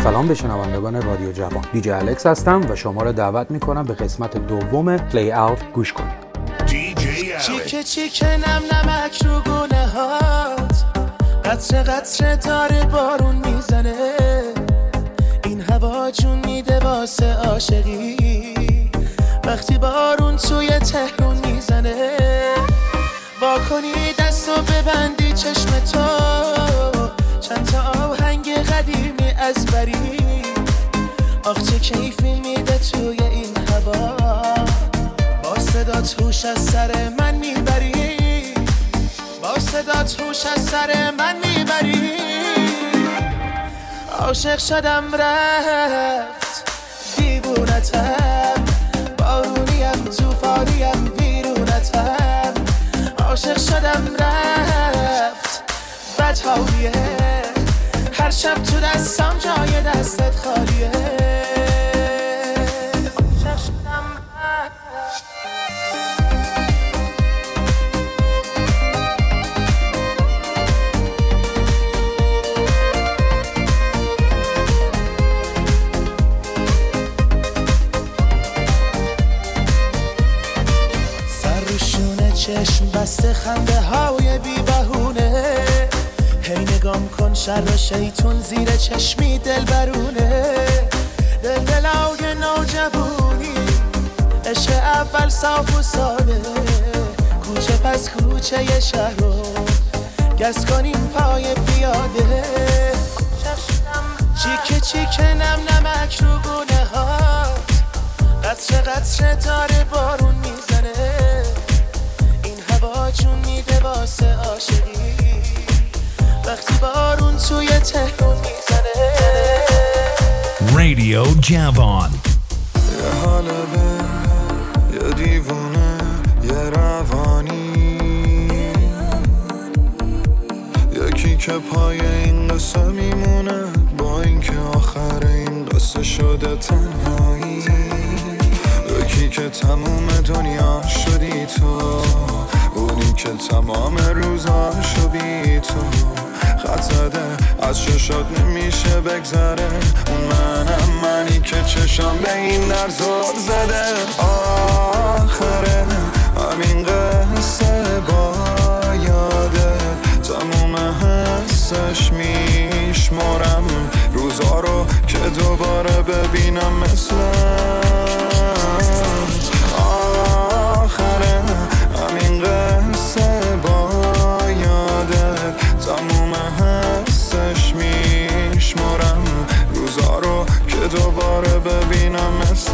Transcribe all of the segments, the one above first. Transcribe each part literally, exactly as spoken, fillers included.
سلام به شنوندگان رادیو جوان. دیجی الکس هستم و شما را دعوت میکنم به قسمت دوم پلی اوت گوش کنید. چیکه چیکه نم نمک رو گونه هات، قطره قطره داره بارون میزنه، این هوا جون میده واسه عاشقی، وقتی بارون توی تهرون میزنه، وا کنی دستو ببندی چشم تو، چند تا آهنگ قدیمی از بری، آخ چه کیفی میده توی این هوا، با صدات هوش از سر من میبری، با صدات هوش از سر من میبری، عاشق شدم رفت دیوونتم، بارونیم توفانیم ویرونتم، عاشق شدم رفت بدحالیه، هر شب تو دستم جای دستت خالیه، عاشق شدم رفت. چشم بسته خنده های بی بهونه، هی نگام کن شر شیطون زیر چشمی دل برونه، دل دلای نوجوانی عشق اول صاف و ساده، کوچه پس کوچه ی شهر رو گز کنیم پای پیاده، چیکه چیکه نم نمک رو گونه هات، قطره قطره داره بارون میزنه، جون میده واسه عاشقی، وقتی بارون توی تهرون میزنه. رادیو جوان. یه حال به یه دیوونه یه روانی، یکی که پای این قصه میمونه، با اینکه آخر این قصه شده تنهایی، یکی که تموم دنیا شدی تو، اونی که تمام روزاشو بی تو خط زده، از چشات نمیشه بگذره، اون منم منی که چشام به این در زود زده، آخره همین قصه با یادت، تموم حسش میشمارم روزا رو که دوباره ببینم مثل آخره همین قصه با یادت، تموم حسش میشمارم روزا رو که دوباره ببینم مثل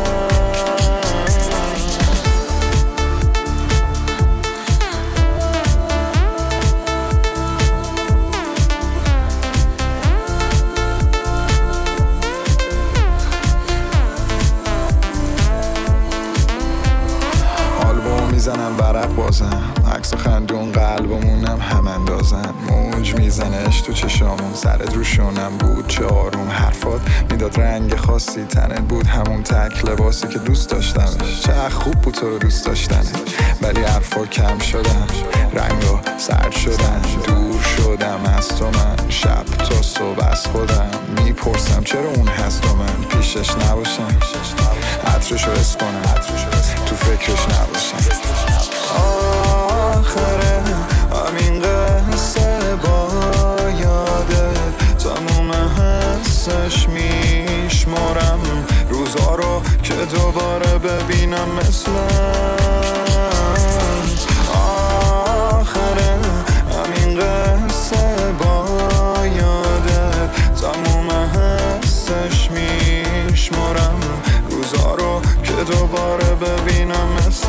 میزنم ورق بازم، عکس و خندون قلبمونم هم اندازن، موج میزنش تو چشامون، سرت رو شونم بود چه آروم، حرفات میداد رنگ خاصی، تنت بود همون تک لباسی که دوست داشتمش، چه خوب بود تو رو دوست داشتنه، ولی حرفا کم شدن، رنگا سرد شدن، دور شدم از تو من، شب تا صبح از خودم میپرسم چرا اون هست و من پیشش نباشم، عطرشو حس کنم تو فکرش نباشم، آخره همین قصه با یادت، تموم حسش میشمارم روزا رو که دوباره ببینم مثل آخره همین قصه با یادت، تموم حسش میشمارم روزا رو که دوباره ببینم مثل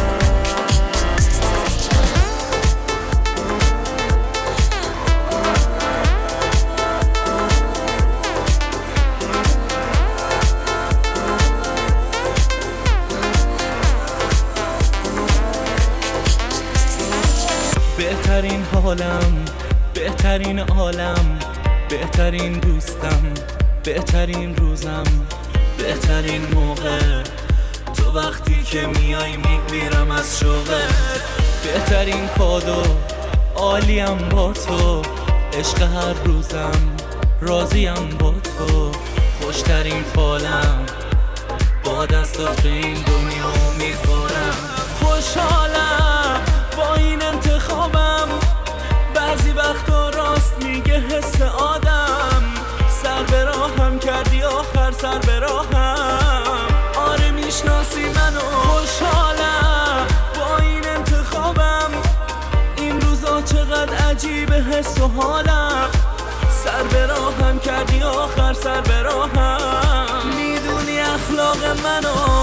بهترین حالم، بهترین عالم، بهترین دوستم، بهترین روزم، بهترین موقع، تو وقتی که میای میمیرم از شوقه، بهترین کادو عالیم با تو، عشق هر روزم، راضیم با تو، خوشترین فالم با دستات به این دنیا میخورم. خوشحالم با این انتخابم، بعضی وقتا راست میگه حس آدم. سر به راهم کردی آخر سر به راهم، آره میشناسی منو. خوشحالم با این انتخابم، این روزا چقدر عجیبه حس و حالم. سر به راهم کردی آخر سر به راهم، میدونی اخلاق منو.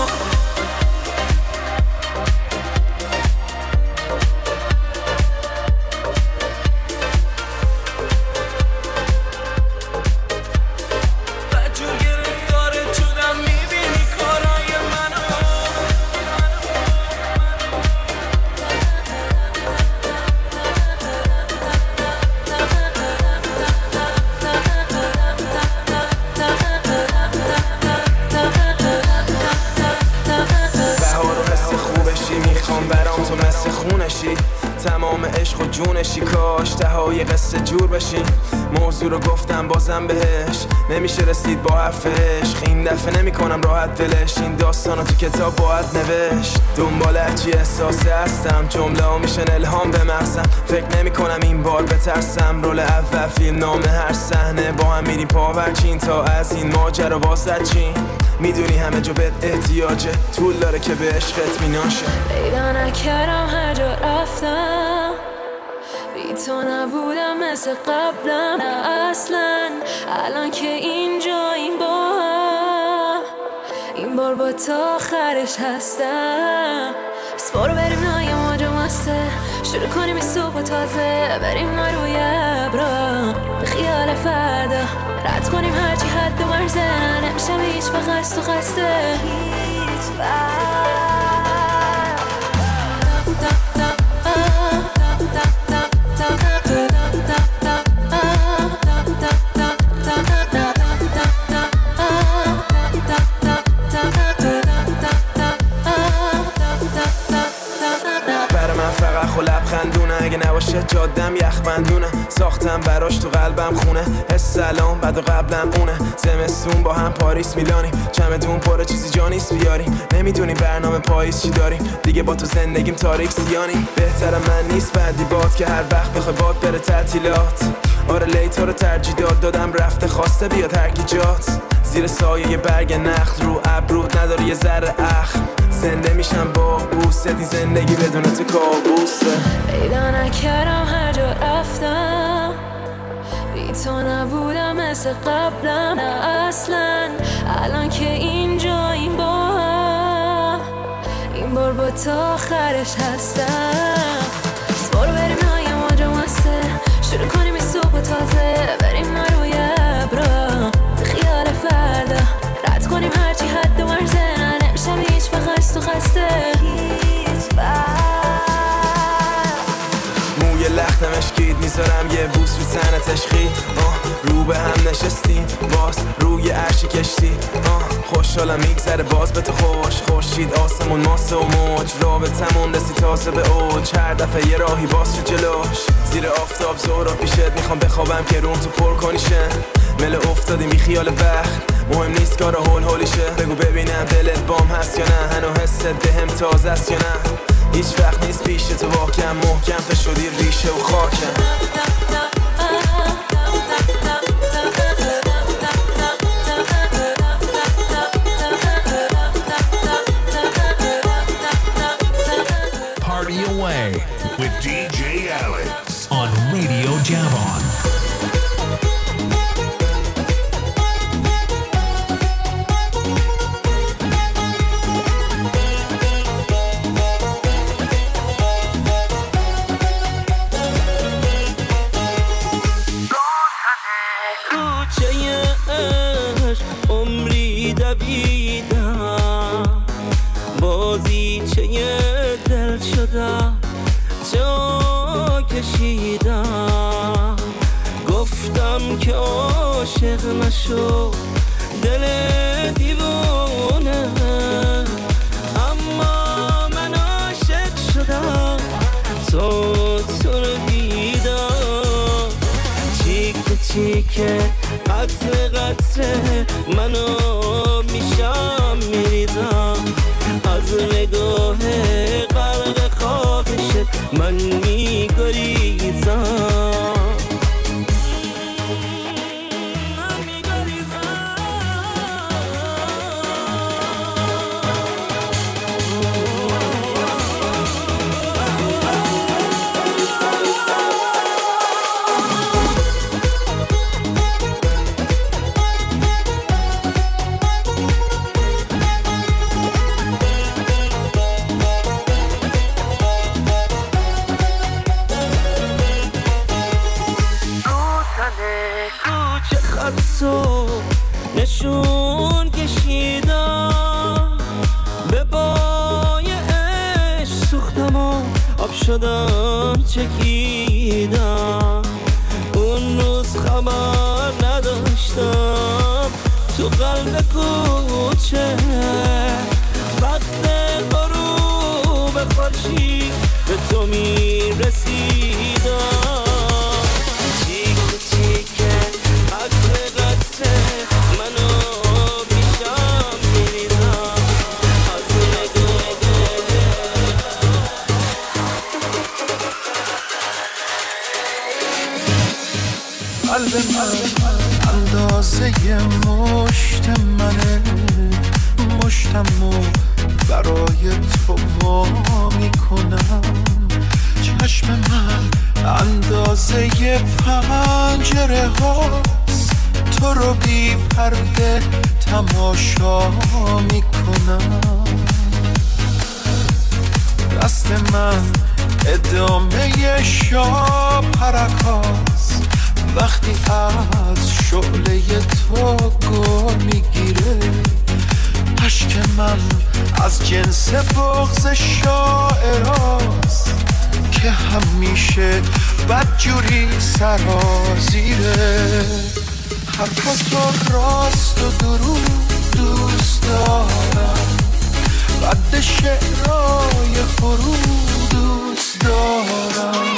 تمام عشق و جونشی، کاش تهای قصه جور بشین. موضوع رو گفتم بازم بهش، نمیشه رسید با حرف عشق. این دفعه نمی کنم راحت دلش، این داستانو تو کتاب باید نوشت. دنبال هرچی احساسه هستم، جمله ها میشن الهام به مغزم. فکر نمی کنم این بار بترسم، رول اول فیلم نامه هر صحنه با هم میریم پاورچین. تا از این ماجرا واسه چین، میدونی همه جا بهت احتیاجه، طول داره که به عشقت میناشه. پیدا نکردم هر جا رفتم، بی تو نبودم مثل قبلم. نه اصلا الان که اینجا این با هم، این بار با تا آخرش هستم. بس برو بریم نای ماجا مسته، شروع کنیم این صبح تازه. بریم ما روی ابرا به خیال فردا، رد کنیم هرچی حد و مرزه. نمیشم هیچ وقت تو خسته هیچ وقت. لبخندونه اگه نباشه جادم یخ بندونه. ساختم براش تو قلبم خونه، حس سلام بعد و قبلم اونه. زمستون با هم پاریس میلانیم، چمدون پر چیزی جا نیست بیاریم. نمیدونی برنامه پاییز چی داریم، دیگه با تو زندگیم تاریک سیانیم. بهتره من نیست بعدی باد که هر وقت بخوای باد بره تعطیلات. آره لیتا رو ترجیح داد دادم رفته، خواسته بیاد هر کی جات. زیر سایه یه برگ نخل رو ابرود نداره یه ذره اخم. زنده میشم با بوست، این زندگی بدون تو کابوسه. پیدا نکردم هر جا رفتم، بی تو نبودم مثل قبلم. نه اصلا الان که اینجا این با هم، این بار با تا آخرش هستم. بس برو بریم نای ماجا مسته، شروع کنیم این صبح تازه. بریم ما روی ابرا به خیال فردا، رد کنیم هرچی حد و مرزه. نمیشم هیچ وقت تو خسته هیچ وقت. موی لختم اشکید میذارم یه بوس رو تنت عشقی. رو به هم نشستیم باز روی عرشی کشتی. خوشحالم میگذره باز به تو خوش، خورشید آسمون ماسه و موج. رابطمون رسی تازه به اوج، هر دفعه یه راهی باز شد جلوش. زیر آفتاب زهرا پیشت میخوام بخوابم که روم تو پر کنیشه. مل افتادیم بی خیال وقت، مهم نیست کارا هول هولیشه. بگو ببینم دلت بام هست یا نه، هنو حست بهم تازه است یا نه. هیچ وقت نیست پیش تو واکم، محکم تا شدی ریشه و خاکم. Party away with D J Alex on Radio Javon. جا کشیدم گفتم که عاشق نشو دل دیوونه، اما من عاشق شدم تا تو رو دیدم. چیک چیک قطره قطره منو میشم میریزم از نگاه غرق خواهشت من میگریزم نشون کشیدم به پای عشق سوختم و آب شدم چکیدم اون روز خبر نداشتم تو قلب کوچه وقت غروب خورشید به تو میرسیدم چیک چیکه قلب من اندازه مشت منه مشتمو برای تو وا میکنم چشم من اندازه پنجره هاست تو رو بی پرده تماشا میکنم دست من ادامه شاپرکاست وقتی از شعله تو گل میگیره اشک من از جنس بغض شاعراست که همیشه بدجوری سرازیره حرفا تو راست و دروغ دوست دارم قد شعرهای فرو دوست دارم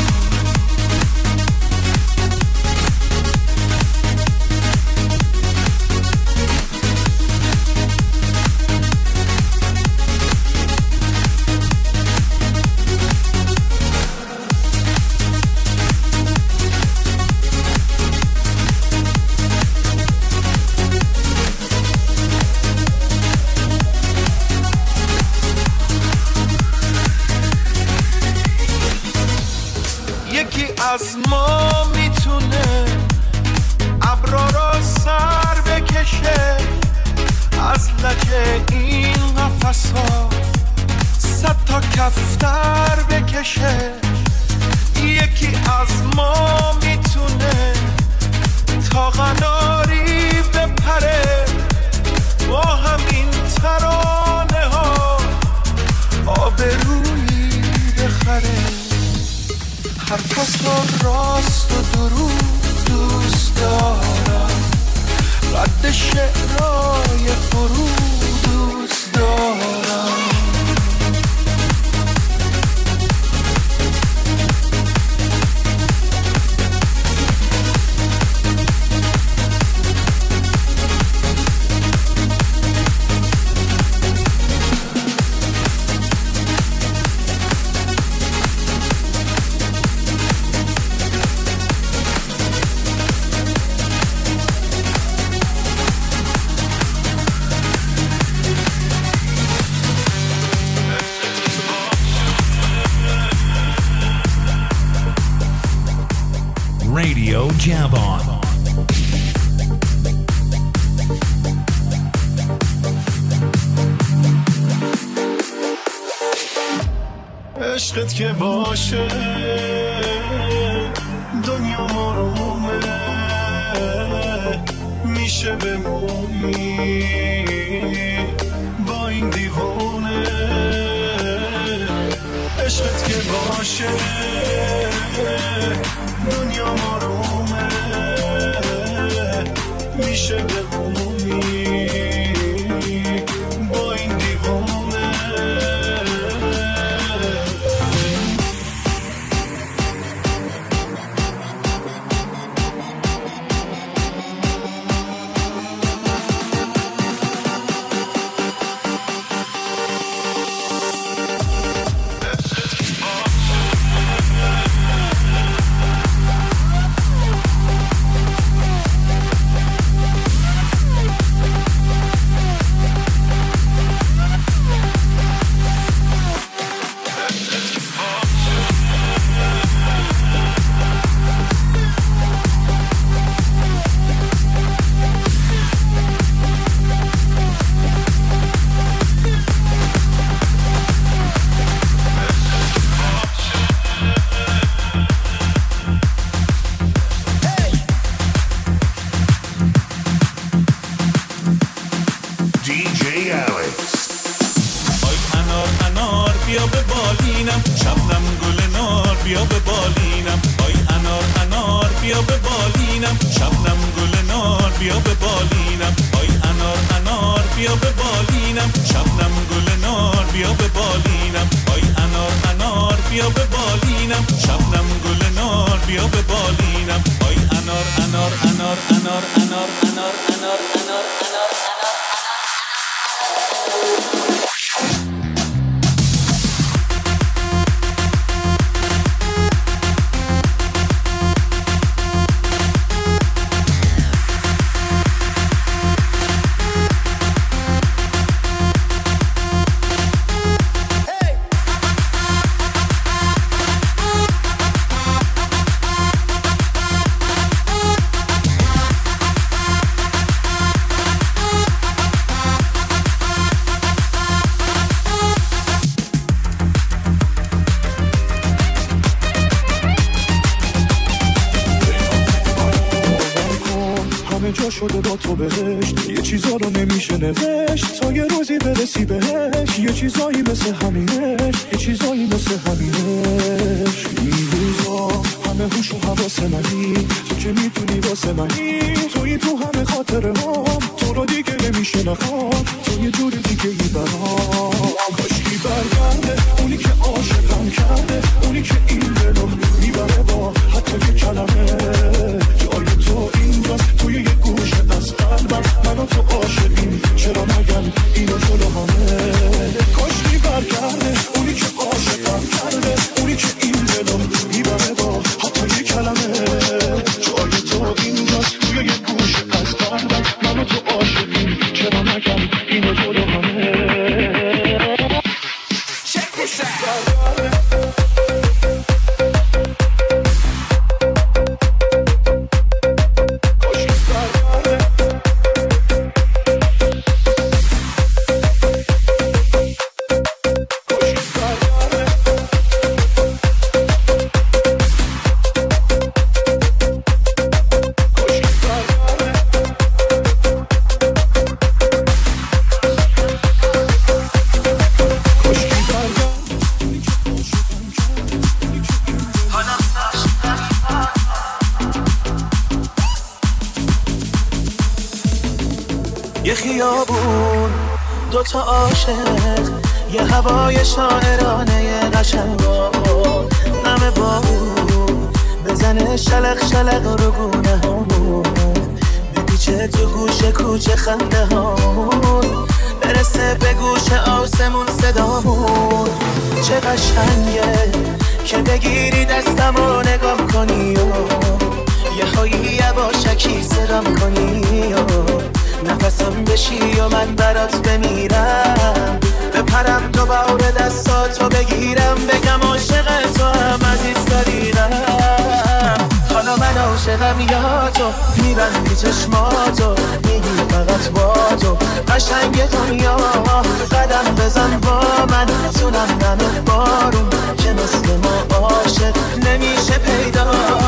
از ما میتونه ابرا را سر بکشه از لجه این قفصا صد تا کفتر بکشه یکی از ما میتونه تا قناری بپره با همین ترانه ها آبرویی بخره حرفا تو راست و دروغ دوست دارم قد شعرهای فرو دوست دارم Radio Jabon. عشقت که باشه دنیا مرومه میشه بمونی با این دیوونه عشقت که باشه دنیا مرومه میشه بمونی با این دیوونه شبنم گل نار بیا به بالینم، آی انار انار بیا به بالینم، شبنم گل نار بیا به بالینم، آی انار انار بیا به بالینم، شبنم گل نار بیا به بالینم، آی انار انار بیا به بالینم، شبنم گل نار بیا به بالینم، آی انار انار انار انار انار انار انار انار انار شده با تو بهشت، یه چیزا رو نمیشه نوشت تا یه روزی برسی بهش، یه چیزایی مثل همینش، یه چیزایی مثل همینش. این روزا همه هوش و حواس منی، تو که میتونی واسه منی، توی تو همه خاطره هم، تو رو دیگه نمیشه نخوام، تو یه جور دیگه ای برام. کاشکی برگرده اونی که عاشقم کرده، اونی که این دلو میبره با حتی یه کلمه، جای تو اینجاست توی یه گوشه از قلبم، من و تو عاشقیم چرا نگم اینو جلو همه. کاشکی برگرده اونی که عاشقم کرده، اونی که این دلو میبره با حتی یه کلمه، جای تو اینجاست توی یه گوشه از قلبم، من و تو عاشقیم چرا نگم اینو جلو همه. Check this out. یه خیابون دوتا عاشق، یه هوای شاعرانه قشنگا، نم بارون بزنه شلق شلق رو گونه هامون، بپیچه تو گوشه کوچه خنده هامون، برسه به گوش آسمون صدامون. چه قشنگه که بگیری دستم و نگام کنی و یه هایی یواشکی صدام کنی و نفسم بشی و من برات بمیرم، بپرم دوباره دستاتو بگیرم، بگم عاشق تو هم عزیز داریدم. حالا من عاشقم یا تو، میبندی چشماتو میگی فقط با تو قشنگ دنیا، قدم بزن با من تونم نم بارون که مثل ما عاشق نمیشه پیدا.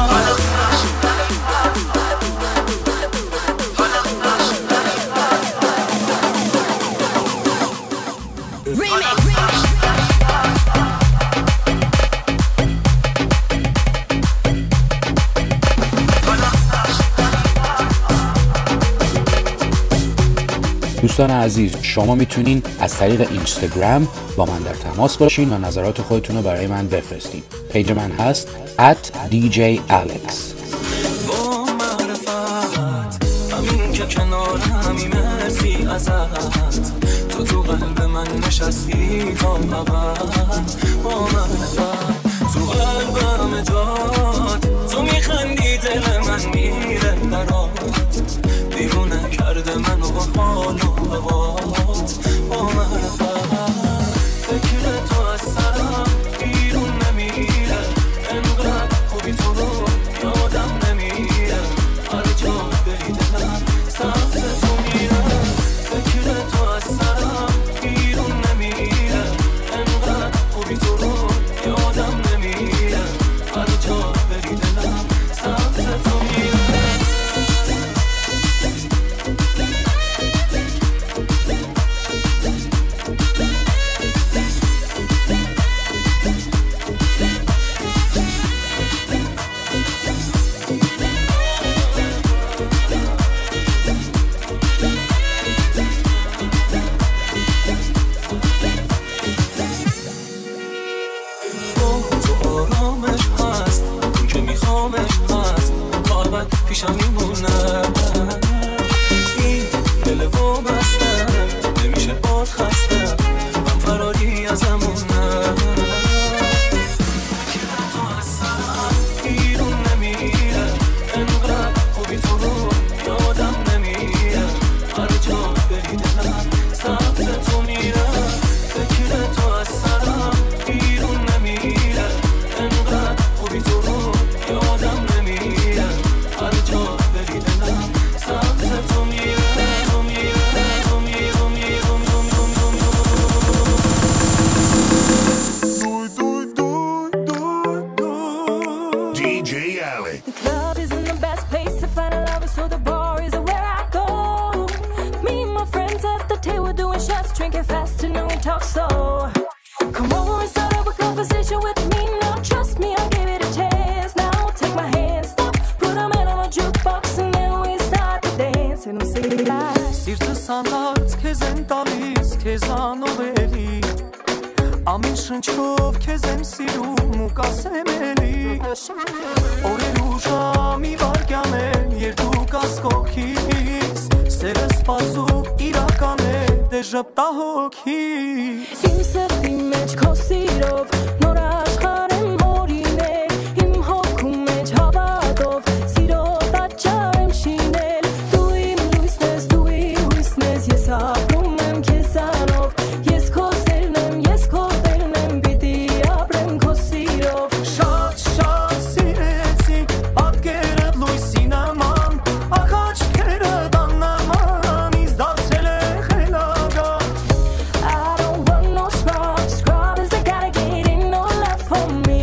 دوستان عزیز، شما میتونین از طریق اینستاگرام با من در تماس باشین و نظرات خودتون رو برای من بفرستین. پیج من هست ات دی جی الکس. با معرفت همین که کنارمی مرسی ازت، تو تو قلب من نشستی تا ابد. با معرفت تو قلبم جات، تو میخندی دل من میره برات، دیوونه کرده منو با حال و هوات. با معرفت فکر تو از سرم بیرون نمیره، انقدر خوبی تو رو یادم نمیره، هر جا بری دلم سمت تو میره. فکر تو از سرم بیرون نمیره، انقدر خوبی تو رو آرامش هست اون که میخوامش هست قابت پیشم میمونه این دل و بسته نمیشه باد خسته من فراری ازمونه تو از سرم بیرون نمیره انقدر خوبی تو رو یادم نمیره هر جا بری دلم سمت تو میره فکر تو از سرم بیرون نمیره انقدر خوبی تو رو یادم نمیره هر جا بری دلم سمت تو میره تو میره تو میره تو میره دی جی Alex. The club isn't the best place to find a lover, so the bar is where I go. Me and my friends at the table doing shots, drinking fast and then we talk slow. Come on, start up a conversation with me now. Trust me, I'll give it a chance. Now take my hand, stop, put them in on a jukebox, and then we start to dance. And I'm singing like Սիրտս անհարց քեզ են տալիս, քեզ անովելի Ամեն շնչով քեզ եմ սիրում ու կասեմ էլի Օրեր ու ժամի վարկյան է, երբ դու կաս կողքիս Սերը սպասում իրական է, դե ժպտա հոգիս Իմ սրտի մեջ քո սիրով, նոր աշխարհ եմ հորինել Իմ հոգու մեջ հավատով, սիրո պատճառ եմ շինել Դու իմ լույսն ես, դու իմ հույսն ես, ես ապրում եմ քեզանով Ես քո սերն եմ, ես քո տերն եմ, պիտի ապրեմ քո սիրով Շատ շատ սիրեցի, պատկերդ լույսի նման Աղաչքերդ աննման, ինձ դարձել է խելագար I don't want no scrub, scrubbers, they gotta get in, no love for me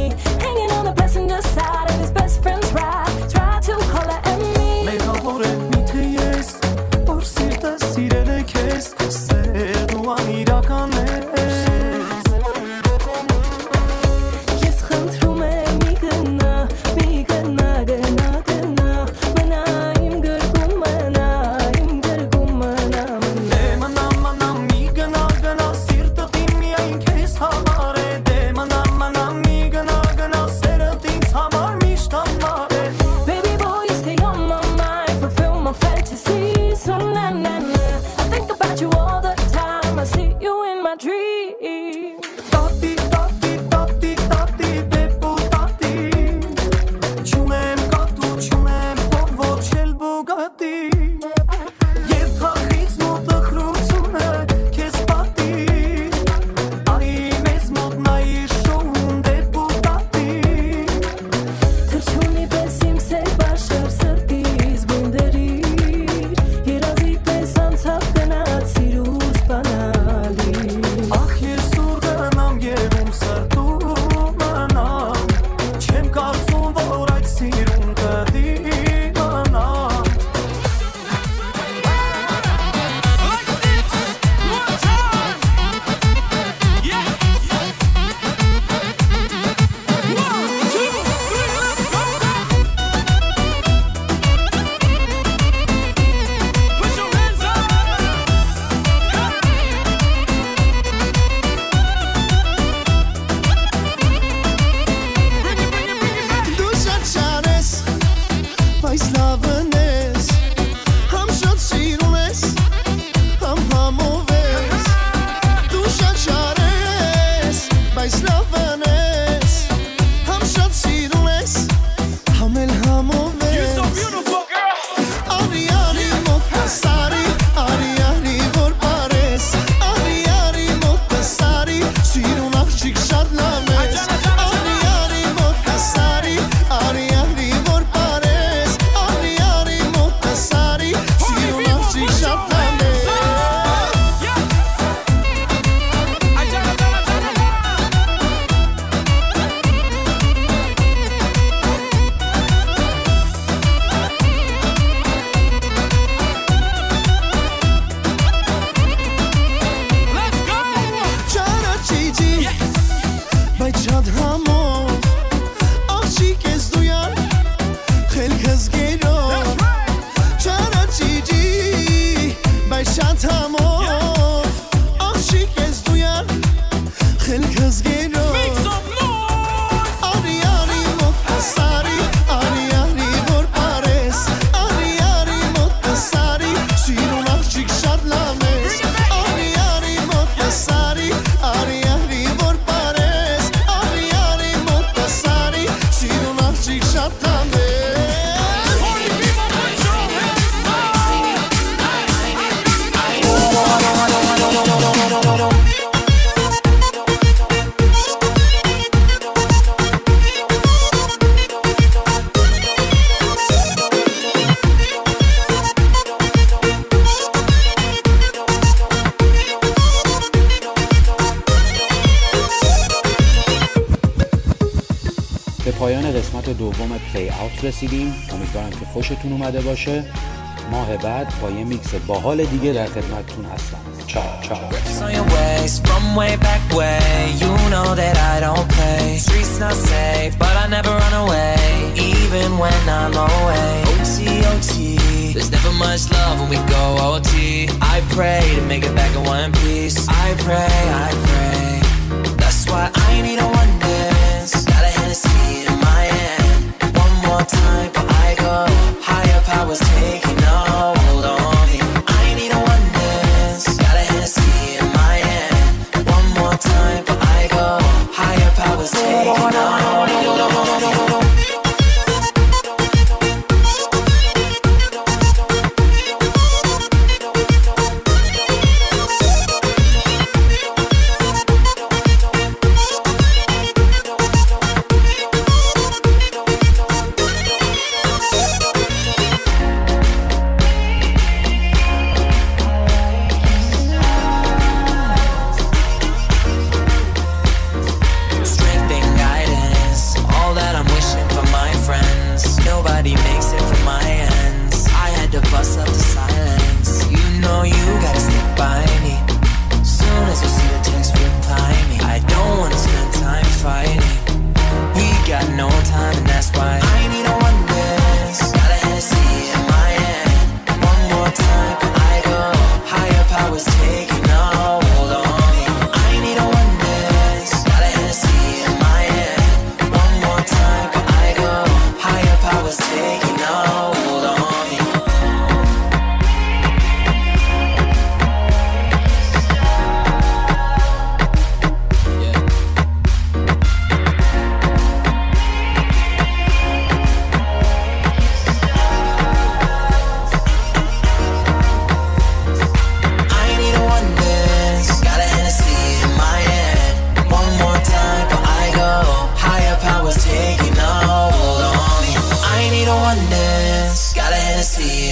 به پایان قسمت دوم پلی آوت رسیدیم. امیدوارم که خوشتون اومده باشه. ماه بعد با یه میکس باحال دیگه در خدمتتون هستم. چاو چاو. On your ways from way back way, you know that I don't play. Streets not safe, but I never run away, even when I'm away. O T O T, there's never much love when we go O T. I pray to make it back in one piece. I pray, I pray. That's why I need a one dance. Got a Hennessy in my hand. One more time, but I go. Higher powers taking a hold on me. I need a one dance. Got a Hennessy in my hand. One more time, but I go. Higher powers taking a hold on me.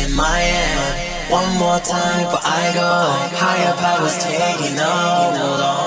One more time, but I go. Higher powers taking hold on.